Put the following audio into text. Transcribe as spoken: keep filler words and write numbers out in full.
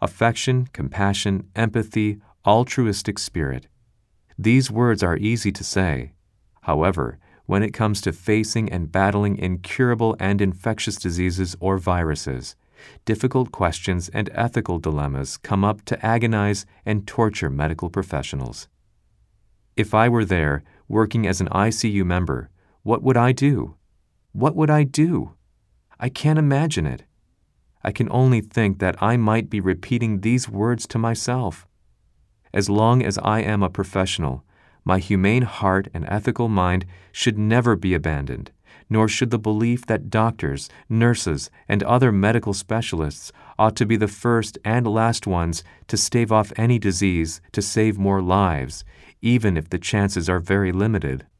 affection, compassion, empathy, altruistic spirit. These words are easy to say. However, when it comes to facing and battling incurable and infectious diseases or viruses, difficult questions and ethical dilemmas come up to agonize and torture medical professionals. If I were there, working as an I C U member, what would I do? What would I do? I can't imagine it. I can only think that I might be repeating these words to myself. As long as I am a professional, my humane heart and ethical mind should never be abandoned, nor should the belief that doctors, nurses, and other medical specialists ought to be the first and last ones to stave off any disease to save more lives, even if the chances are very limited.